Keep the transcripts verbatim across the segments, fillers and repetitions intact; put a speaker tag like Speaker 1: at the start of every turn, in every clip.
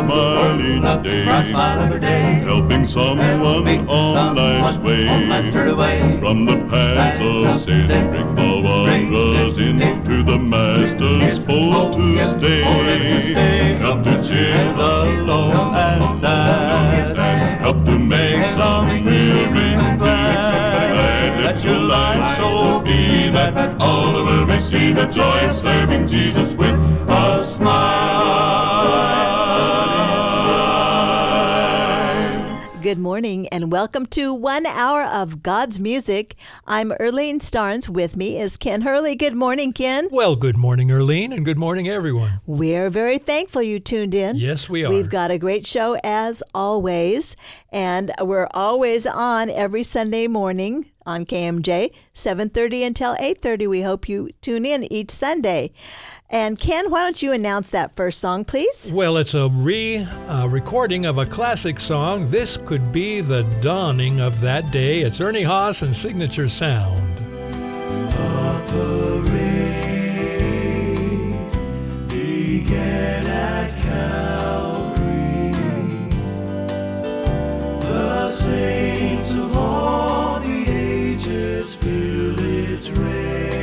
Speaker 1: smile each day,
Speaker 2: bright smile every day,
Speaker 1: helping someone on life's way, from the paths of sin, bring the wanderers into the Master's fold to stay, help to cheer the lone and sad, and help to make some weary glad. Let your life so be that all the world may see the joy of serving Jesus with a smile.
Speaker 3: Good morning and welcome to one hour of God's music. I'm Earlene Starnes. With me is Ken Hurley. Good morning, Ken.
Speaker 4: Well, good morning, Earlene, and good morning, everyone.
Speaker 3: We're very thankful you tuned in.
Speaker 4: Yes, we are.
Speaker 3: We've got a great show as always, and we're always on every Sunday morning on K M J, seven thirty until eight thirty. We hope you tune in each Sunday. And Ken, why don't you announce that first song, please?
Speaker 4: Well, it's a re-recording uh, of a classic song. This could be the dawning of that day. It's Ernie Haas and Signature Sound.
Speaker 5: A parade began at Calvary. The saints of all the ages fill its reign.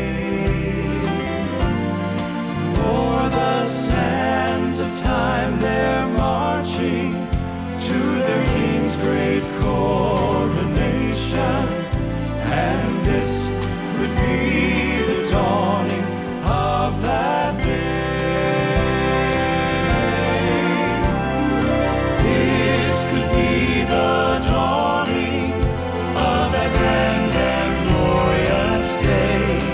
Speaker 5: O'er the sands of time they're marching to their King's great coronation, and this could be the dawning of that day. This could be the dawning of that grand and glorious day,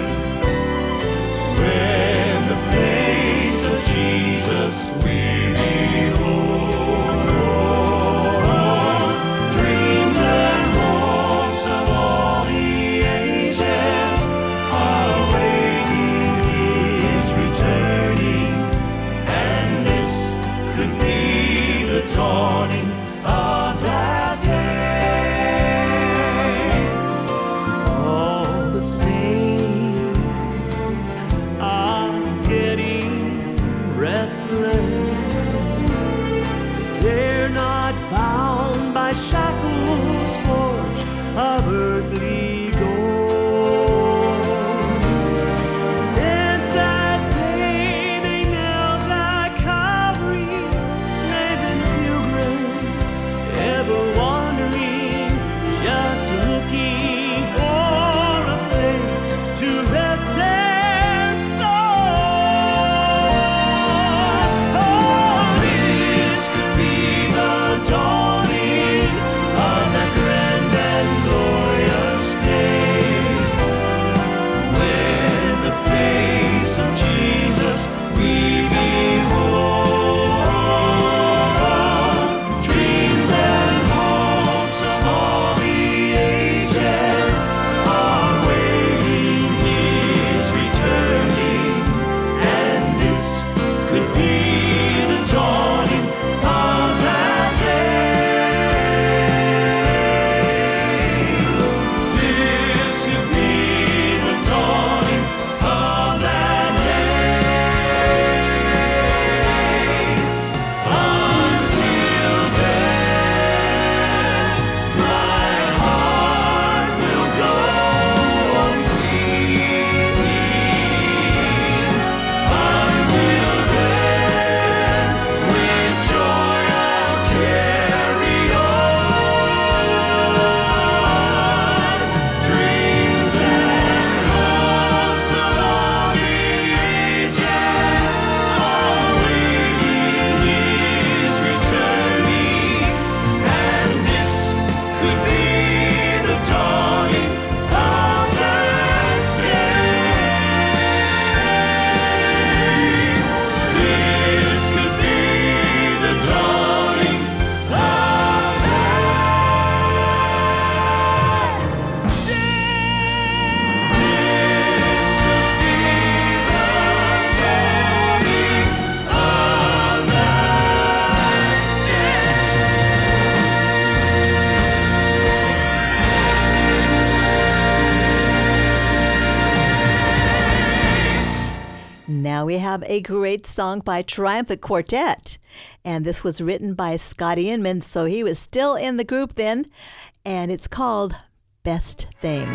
Speaker 3: Now we have a great song by Triumphant Quartet, and this was written by Scotty Inman, so he was still in the group then, and it's called Best Thing.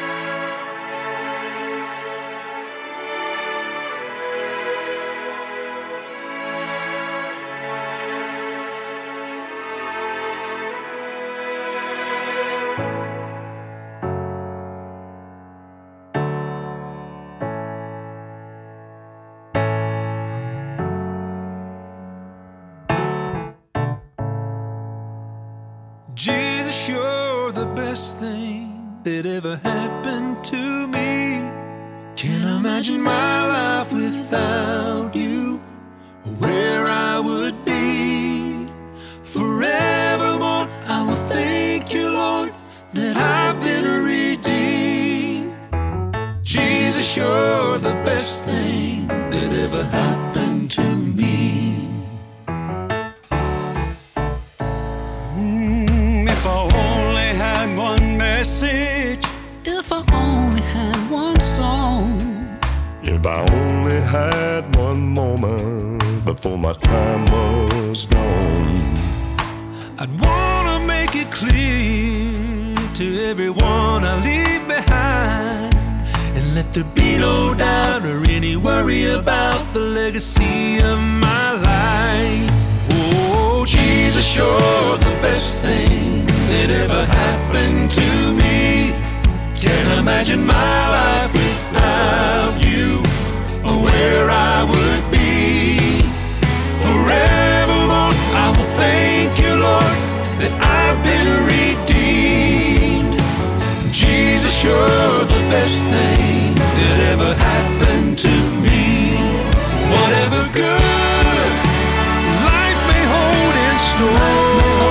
Speaker 5: Jesus, you're the best thing that ever happened to me. Can't imagine my life without you, where I would be. Forevermore, I will thank you, Lord, that I've been redeemed. Jesus, you're the best thing that ever happened to me. If I only had one message, if I only had one song,
Speaker 1: If I only had one moment before my time was gone,
Speaker 5: I'd wanna make it clear to everyone I leave behind, and let there be no doubt or any worry about the legacy of my life. Oh, Jesus, you're the best thing that ever happened to me. Can't imagine my life without you, or where I would be. Forevermore, I will thank you, Lord, that I've been redeemed. Jesus, you're the best thing that ever happened to me. Whatever good life may hold in store,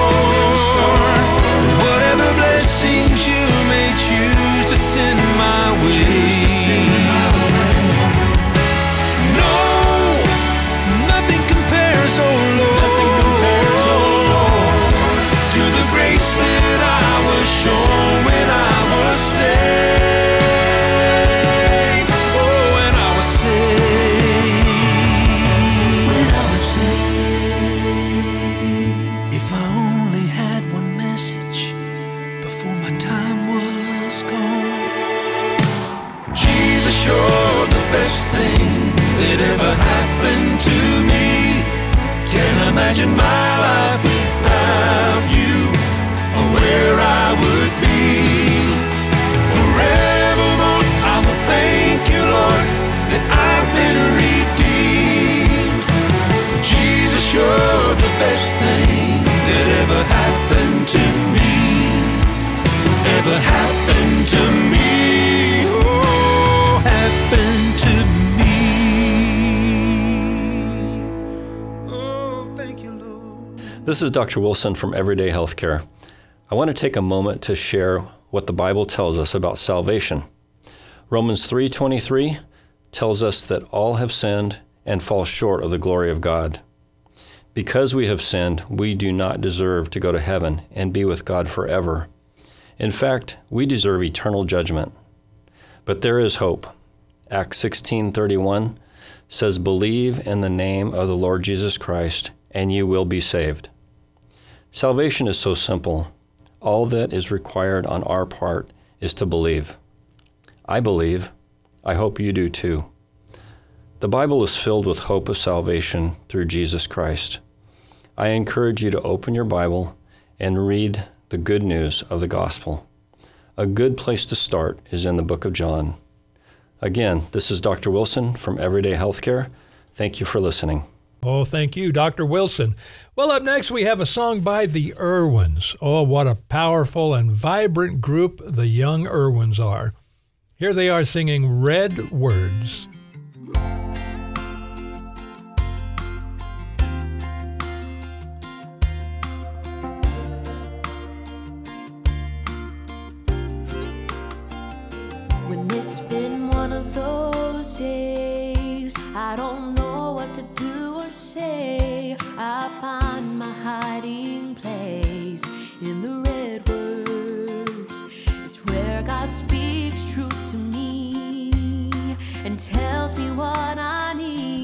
Speaker 5: whatever blessings you may choose to send my way, no, nothing compares, oh Lord, to the grace that I was shown when I was saved. Oh, when I was saved, when I was saved. If I only had one message before my time was gone. Jesus, you're the best thing that ever happened to me. Can't imagine my life without you, or where I would be. Forevermore, I will thank you, Lord, that I've been redeemed. Jesus, you're the best thing that ever happened to me. Ever happened to me. Oh, happened to me. Oh, thank you, Lord.
Speaker 2: This is Doctor Wilson from Everyday Healthcare. I want to take a moment to share what the Bible tells us about salvation. Romans three twenty-three tells us that all have sinned and fall short of the glory of God. Because we have sinned, we do not deserve to go to heaven and be with God forever. In fact, we deserve eternal judgment. But there is hope. Acts sixteen thirty-one says, "Believe in the name of the Lord Jesus Christ, and you will be saved." Salvation is so simple. All that is required on our part is to believe. I believe. I hope you do too. The Bible is filled with hope of salvation through Jesus Christ. I encourage you to open your Bible and read the good news of the gospel. A good place to start is in the book of John. Again, this is Doctor Wilson from Everyday Healthcare. Thank you for listening.
Speaker 4: Oh, thank you, Doctor Wilson. Well, up next, we have a song by the Irwins. Oh, what a powerful and vibrant group the young Irwins are. Here they are singing Red Words.
Speaker 6: When it's been one of those days, I don't know what to do or say. I find my hiding place in the red words. It's where God speaks truth to me and tells me what I need.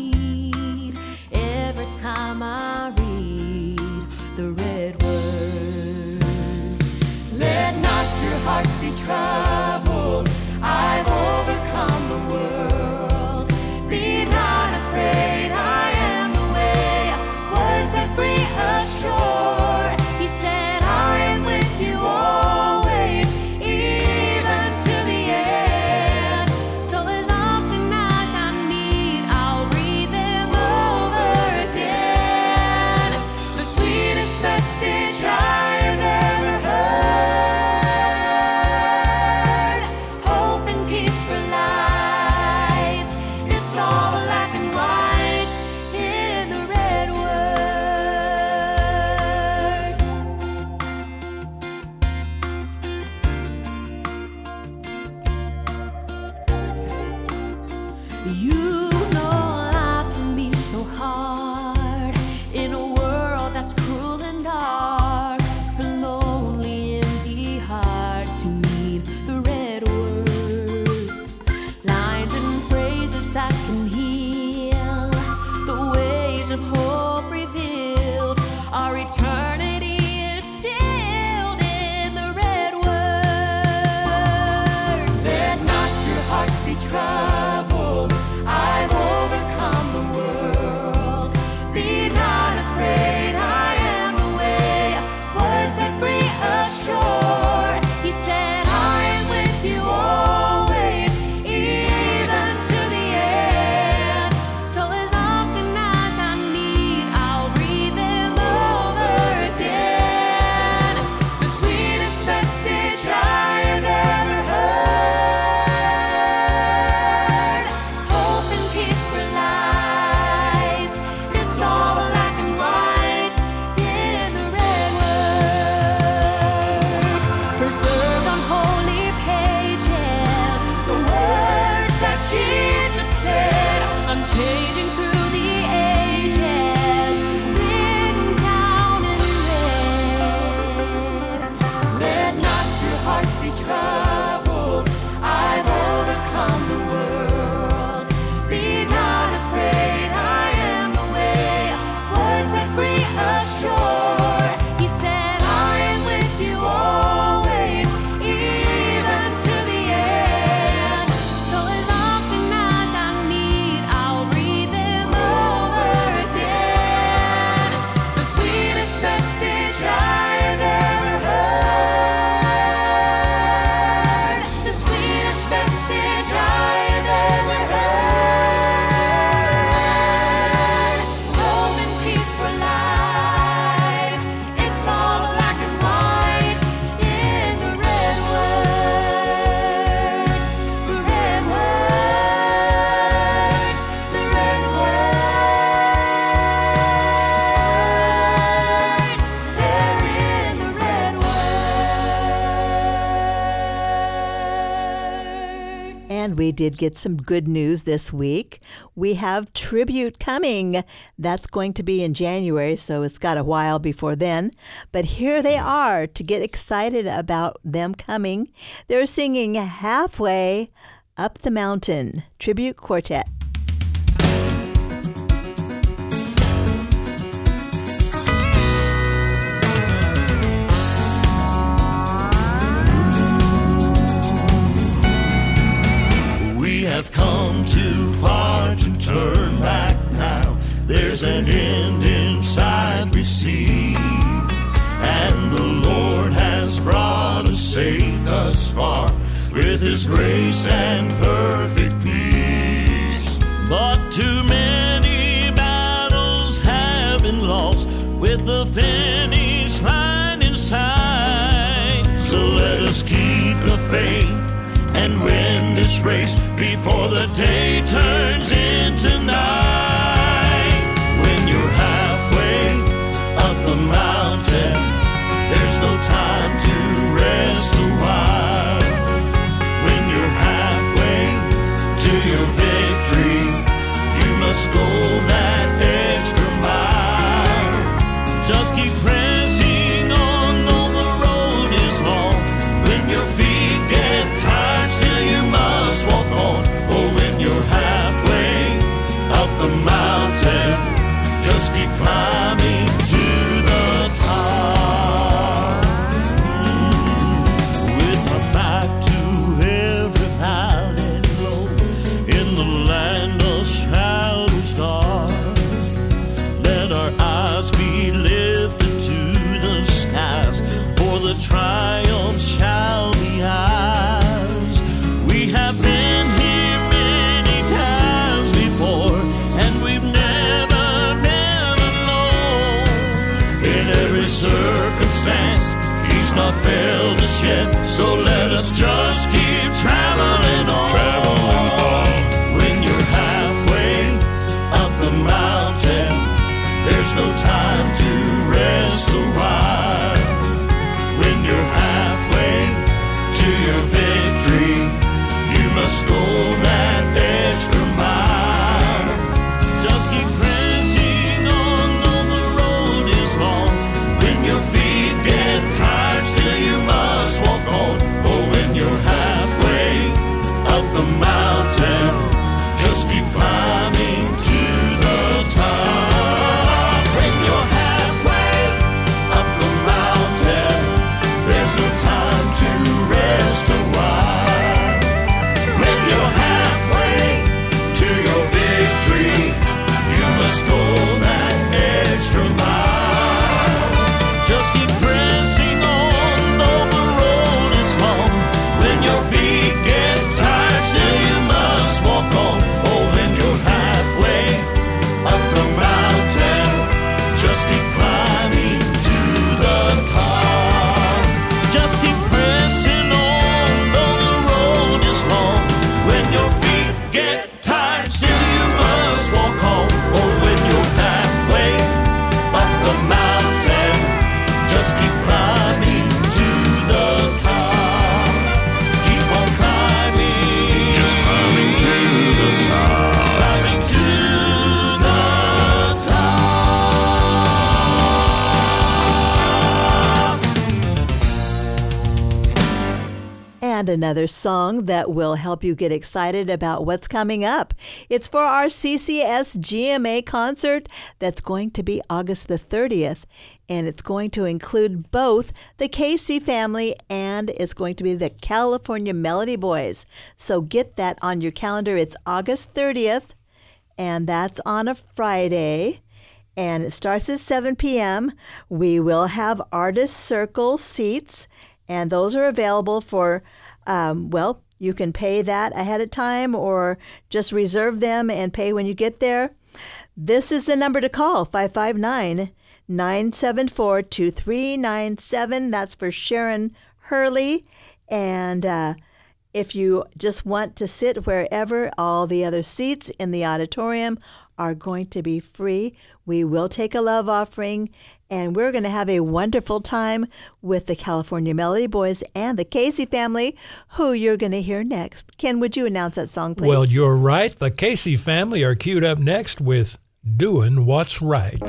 Speaker 6: You know life can be so hard in a world that's cruel and dark. For lonely, empty hearts who need the red words, lines and phrases that can heal. The ways of hope revealed, our eternity is sealed in the red word. Let not your heart be troubled, I've overcome the world. Be not afraid, I am the way. Words that free us sure. He said, I am with you always, even to the end. So as often as I need, I'll read them over again. The sweetest message I have ever heard. Hope and peace for life. It's all black and white in the red words. Preserved on holy pages, the words that Jesus said, unchanging through the ages, written down in red. Let not your heart be troubled, I've overcome the world. Be not afraid, I am the way. Words that free us sure. He said, I am with you always, even to the end. So as often as I need, I'll read them over again. The sweetest message I have ever heard. The sweetest message I have ever heard. Hope and peace for life. It's all black and white in the red words. The red words. The red words. They're in the red words.
Speaker 3: And we did get some good news this week. We have tribute coming. That's going to be in January, so it's got a while before then. But here they are to get excited about them coming. They're singing Halfway Up the Mountain, Tribute Quartet.
Speaker 5: We have come too far to turn back now. There's an end in sight we see, and the Lord has brought us safe thus far with His grace and perfect peace. But too many battles have been lost with the finish line in sight. So let us keep the faith and win this race before the day turns into night. When you're halfway up the mountain, there's no time to rest a while. When you're halfway to your victory, you must go that extra mile. Just keep pressing on, though the road is long. When your feet get tired, still you must walk on. Oh, when you're halfway up the mountain, just keep climbing to the top. With my back to every valley low, in the land of shadows dark, let our eyes be lifted to the skies, for the triumph shall be ours. We have been here many times before, and we've never been alone. In every circumstance, He's not failed us yet, so let us just keep traveling on. Traveling on. When you're halfway up the mountain, there's no time to rest a while. When you're halfway to your victory, you must go that extra mile.
Speaker 3: And another song that will help you get excited about what's coming up. It's for our C C S G M A concert that's going to be August the thirtieth. And it's going to include both the Casey family and it's going to be the California Melody Boys. So get that on your calendar. It's August thirtieth, and that's on a Friday. And it starts at seven p.m. We will have Artist Circle seats, and those are available for, um, well, you can pay that ahead of time or just reserve them and pay when you get there. This is the number to call, five five nine, nine seven four, two three nine seven. That's for Sharon Hurley. And uh, if you just want to sit wherever, all the other seats in the auditorium are going to be free. We will take a love offering, and we're going to have a wonderful time with the California Melody Boys and the Casey family, who you're going to hear next. Ken, would you announce that song, please?
Speaker 4: Well, you're right. The Casey family are queued up next with Doing What's Right.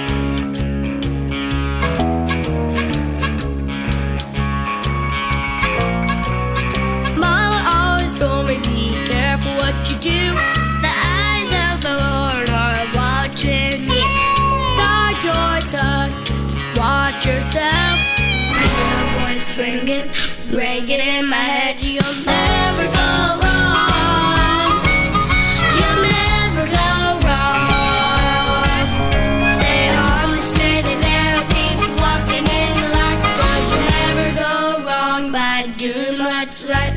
Speaker 7: Mama always told me, be careful what you do. The eyes of the Lord are watching you. Guard your tongue, watch yourself. I hear a voice ringing, ringing in my head. You'll never go wrong. You'll never go wrong. Stay on the straight and narrow, keep walking in the light, 'cause you'll never go wrong by doing what's right.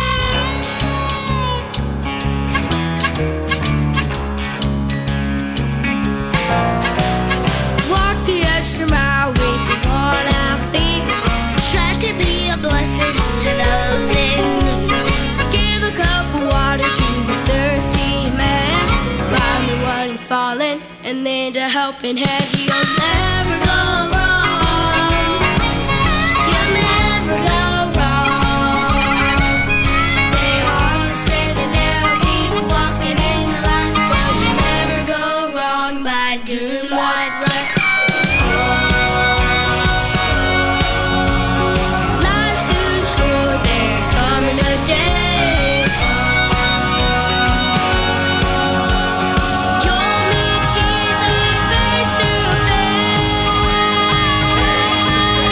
Speaker 7: Walk the extra mile with your worn out feet. Try to be a blessing to those in need. Give a cup of water to the thirsty man. Find the one who's fallen and lend a helping hand. You'll never go wrong. You'll never go wrong. Stay on the straight and narrow, keep walking in the light, 'cause you'll never go wrong by doing what's right. Life's too short, there's coming a day. You'll meet Jesus face to face.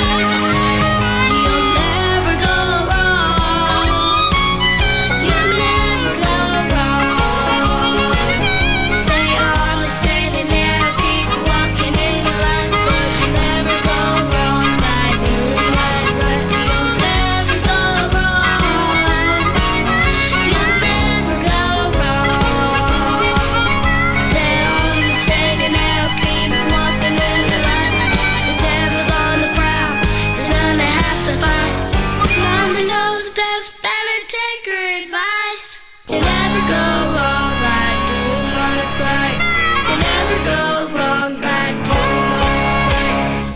Speaker 7: You'll never go wrong. You'll never go wrong. Stay on the straight and narrow, keep walking in the light, 'cause you'll never go wrong by doing what's right. You'll never go wrong. You'll never go wrong. Stay on the straight and narrow, keep walking in the light. The devil's on the prowl, you're gonna have to fight. Mama knows best, better take her advice. You never go wrong by doing what's right. You never go wrong by doing what's right.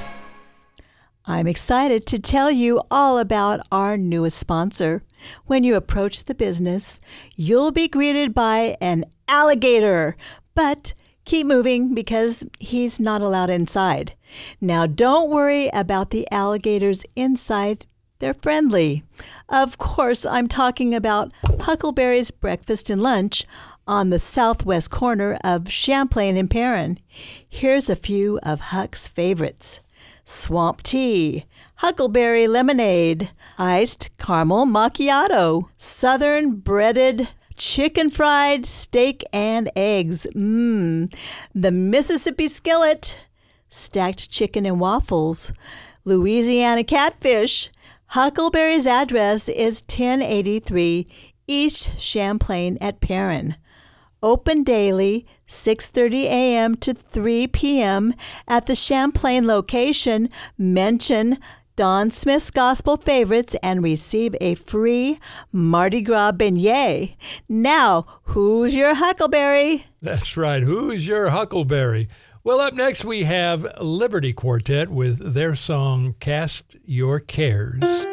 Speaker 3: I'm excited to tell you all about our newest sponsor. When you approach the business, you'll be greeted by an alligator, but keep moving because he's not allowed inside. Now, don't worry about the alligators inside. They're friendly. Of course, I'm talking about Huckleberry's Breakfast and Lunch on the southwest corner of Champlain and Perrin. Here's a few of Huck's favorites. Swamp tea, huckleberry lemonade, iced caramel macchiato, southern breaded chicken fried steak and eggs, mmm, the Mississippi skillet, stacked chicken and waffles, Louisiana catfish. Huckleberry's address is ten eighty-three East Champlain at Perrin. Open daily, six thirty a.m. to three p.m. at the Champlain location. Mention Don Smith's Gospel Favorites and receive a free Mardi Gras beignet. Now, who's your Huckleberry?
Speaker 4: That's right. Who's your Huckleberry? Well, up next we have Liberty Quartet with their song, Cast Your Cares.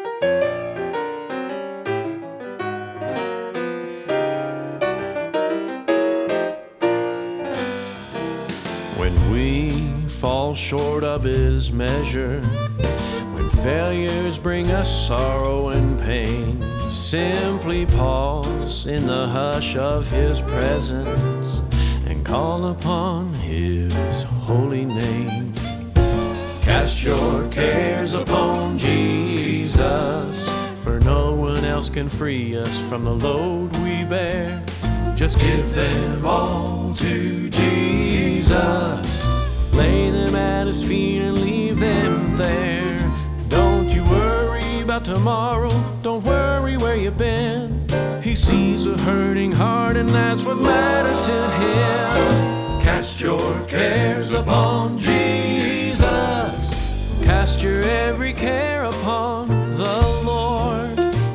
Speaker 5: When we fall short of his measure, when
Speaker 8: failures bring us sorrow and pain, simply pause in the hush of His presence and call upon His holy name. Cast your cares upon Jesus, for no one else can free us from the load we bear. Just give them all to Jesus. Lay them at His feet and leave them there. Don't you worry about tomorrow. Don't worry where you've been. He sees a hurting heart, and that's what matters to Him. Cast your cares upon Jesus. Cast your every care upon the Lord.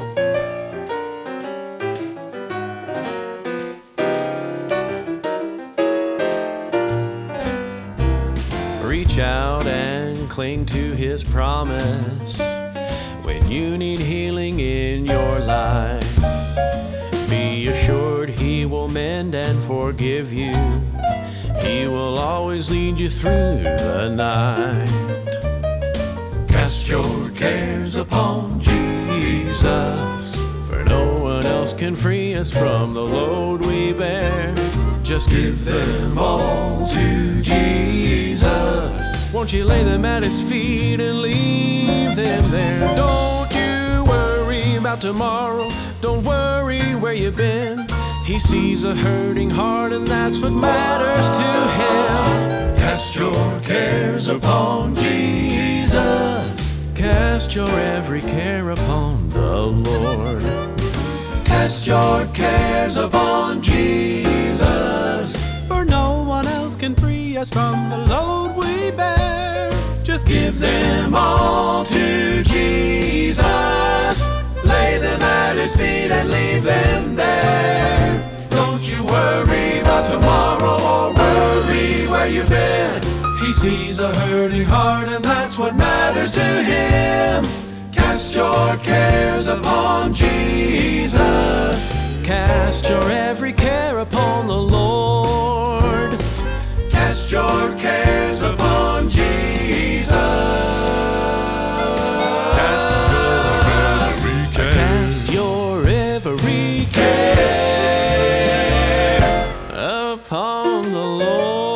Speaker 8: Reach out and cling to His promise when you need healing in your life. Be assured He will mend and forgive you. He will always lead you through the night. Cast your cares upon Jesus, for no one else can free us from the load we bear. Just give them all to Jesus. Won't you lay them at His feet and leave them there? Don't you worry about tomorrow. Don't worry where you've been. He sees a hurting heart, and that's what matters to Him. Cast your cares upon Jesus. Cast your every care upon the Lord. Cast your cares upon Jesus, for no one else can free us from the load we bear. Just give them all to Jesus. Lay them at His feet and leave them there. Don't you worry about tomorrow or worry where you've been. He sees a hurting heart, and that's what matters to Him. Cast your cares upon Jesus. Cast your every care upon the Lord. Cast your cares upon Jesus. Cast your every care upon the Lord.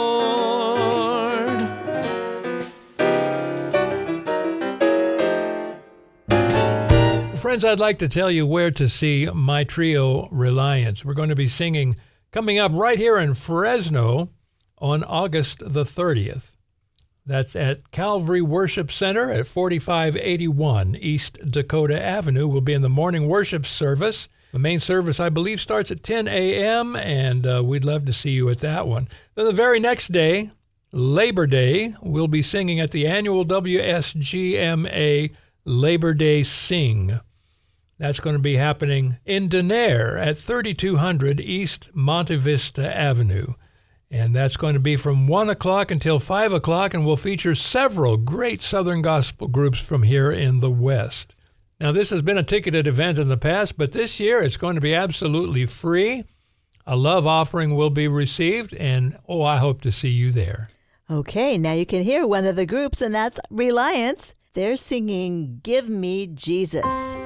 Speaker 4: Friends, I'd like to tell you where to see my trio Reliance. We're going to be singing coming up right here in Fresno on August the thirtieth. That's at Calvary Worship Center at forty-five eighty-one East Dakota Avenue. We'll be in the morning worship service. The main service, I believe, starts at ten a.m., and uh, we'd love to see you at that one. Then the very next day, Labor Day, we'll be singing at the annual W S G M A Labor Day Sing. That's going to be happening in Denair at thirty-two hundred East Monte Vista Avenue. And that's going to be from one o'clock until five o'clock, and will feature several great Southern gospel groups from here in the West. Now, this has been a ticketed event in the past, but this year it's going to be absolutely free. A love offering will be received, and, oh, I hope to see you there.
Speaker 3: Okay, now you can hear one of the groups, and that's Reliance. They're singing Give Me Jesus.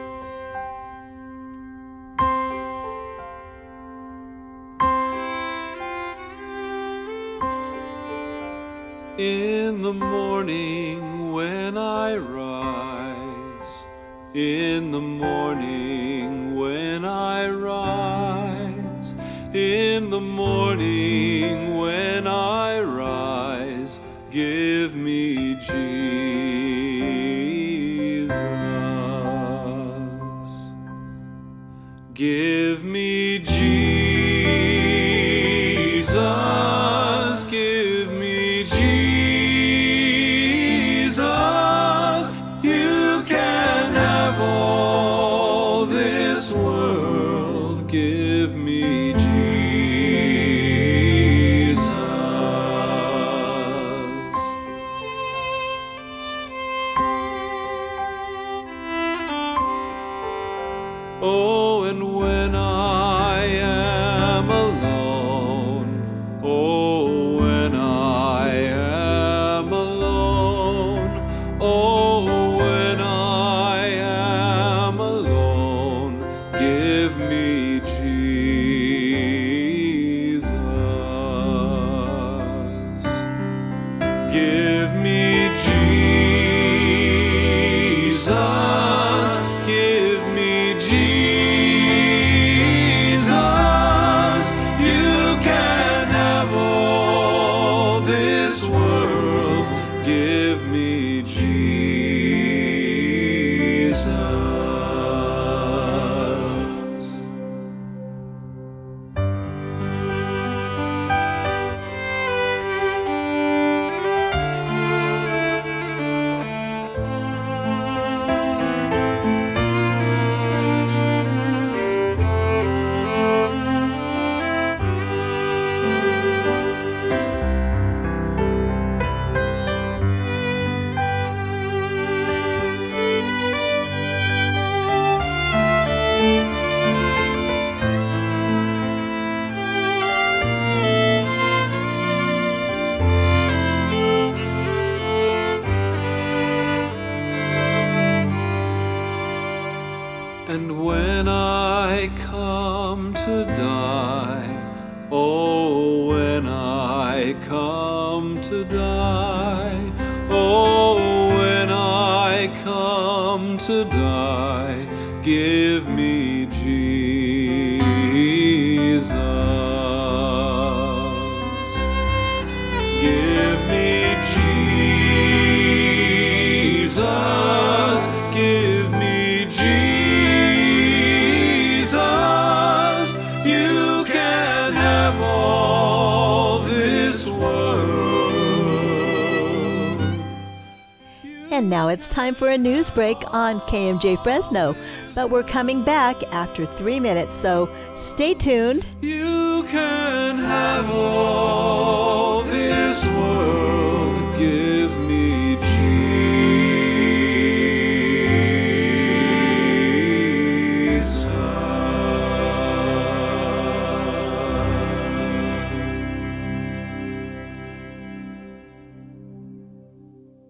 Speaker 9: In the morning when I rise, in the morning when I rise, in the morning when I rise, give me Jesus. Give me Jesus. Give me Jesus. You can have all this world. Give me Jesus. And when I come to die, oh, when I come to die, oh, when I come to die, give me Jesus. Give me Jesus. Give me Jesus. You can have all this world.
Speaker 3: And now it's time for a news break on K M J Fresno. But we're coming back after three minutes, so stay tuned.
Speaker 9: You can have all this world. Give me